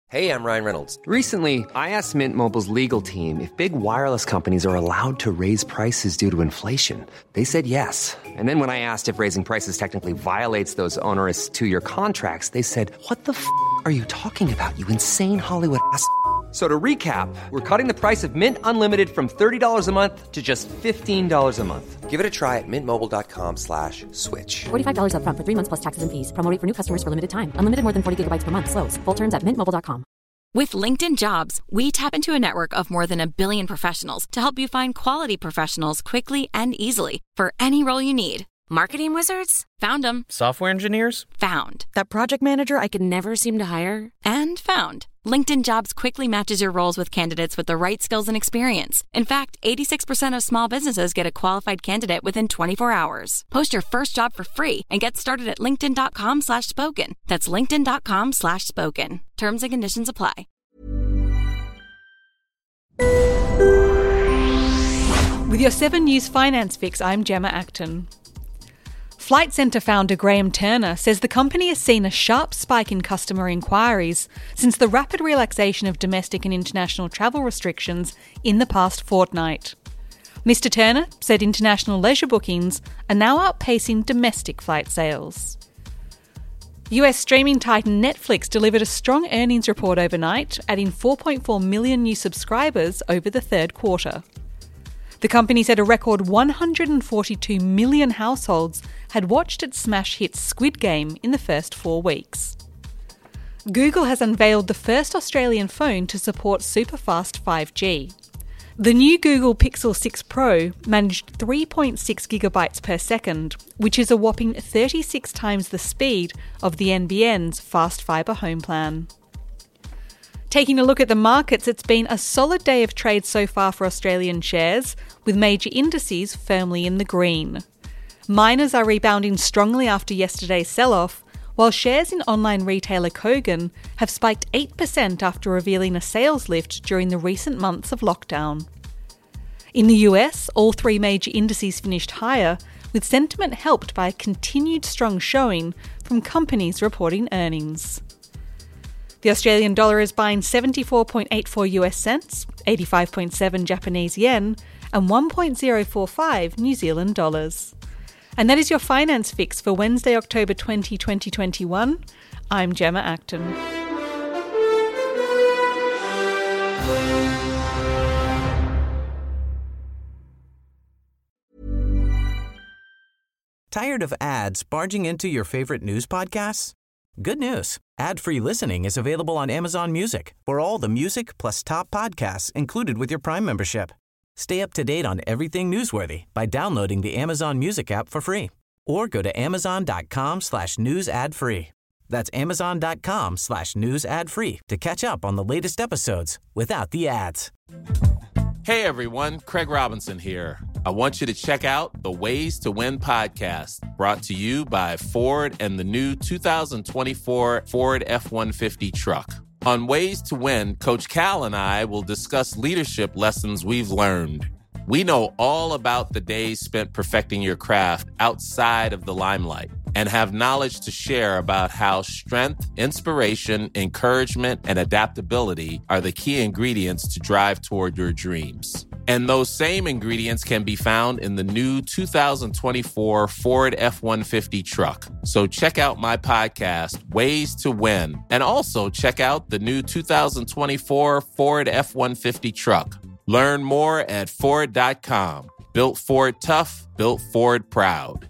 Hey, I'm Ryan Reynolds. Recently, I asked Mint Mobile's legal team if big wireless companies are allowed to raise prices due to inflation. They said yes. And then when I asked if raising prices technically violates those onerous two-year contracts, they said, "What the f*** are you talking about, you insane Hollywood ass?" So to recap, we're cutting the price of Mint Unlimited from $30 a month to just $15 a month. Give it a try at mintmobile.com/switch. $45 up front for 3 months plus taxes and fees. Promo rate for new customers for limited time. Unlimited more than 40 gigabytes per month. Slows full terms at mintmobile.com. With LinkedIn Jobs, we tap into a network of more than 1 billion professionals to help you find quality professionals quickly and easily for any role you need. Marketing wizards? Found them. Software engineers? Found. That project manager I could never seem to hire? And found. LinkedIn Jobs quickly matches your roles with candidates with the right skills and experience. In fact, 86% of small businesses get a qualified candidate within 24 hours. Post your first job for free and get started at linkedin.com/spoken. That's linkedin.com/spoken. Terms and conditions apply. With your 7 News Finance Fix, I'm Gemma Acton. Flight Centre founder Graham Turner says the company has seen a sharp spike in customer inquiries since the rapid relaxation of domestic and international travel restrictions in the past fortnight. Mr. Turner said international leisure bookings are now outpacing domestic flight sales. US streaming titan Netflix delivered a strong earnings report overnight, adding 4.4 million new subscribers over the third quarter. The company said a record 142 million households had watched its smash hit Squid Game in the first 4 weeks. Google has unveiled the first Australian phone to support superfast 5G. The new Google Pixel 6 Pro managed 3.6 gigabytes per second, which is a whopping 36 times the speed of the NBN's fast fibre home plan. Taking a look at the markets, it's been a solid day of trade so far for Australian shares, with major indices firmly in the green. Miners are rebounding strongly after yesterday's sell-off, while shares in online retailer Kogan have spiked 8% after revealing a sales lift during the recent months of lockdown. In the US, all 3 major indices finished higher, with sentiment helped by a continued strong showing from companies reporting earnings. The Australian dollar is buying 74.84 US cents, 85.7 Japanese yen, and 1.045 New Zealand dollars. And that is your Finance Fix for Wednesday, October 20, 2021. I'm Gemma Acton. Tired of ads barging into your favorite news podcasts? Good news. Ad-free listening is available on Amazon Music for all the music plus top podcasts included with your Prime membership. Stay up to date on everything newsworthy by downloading the Amazon Music app for free or go to amazon.com/news ad free. That's amazon.com/news ad free to catch up on the latest episodes without the ads. Hey everyone, Craig Robinson here. I want you to check out the Ways to Win podcast, brought to you by Ford and the new 2024 Ford F-150 truck. On Ways to Win, Coach Cal and I will discuss leadership lessons we've learned. We know all about the days spent perfecting your craft outside of the limelight and have knowledge to share about how strength, inspiration, encouragement, and adaptability are the key ingredients to drive toward your dreams. And those same ingredients can be found in the new 2024 Ford F-150 truck. So check out my podcast, Ways to Win, and also check out the new 2024 Ford F-150 truck. Learn more at Ford.com. Built Ford tough, built Ford proud.